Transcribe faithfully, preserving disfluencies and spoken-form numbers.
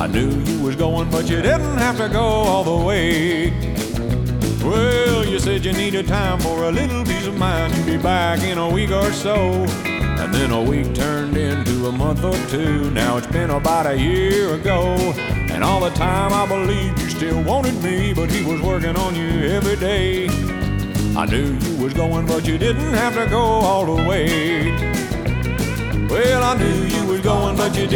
I knew you was going, but you didn't have to go all the way. Well, you said you needed time for a little peace of mind. You'd be back in a week or so. And then a week turned into a month or two. Now it's been about a year ago. And all the time I believed you still wanted me, but he was working on you every day. I knew you was going, but you didn't have to go all the way. Well, I knew you was going, but you didn't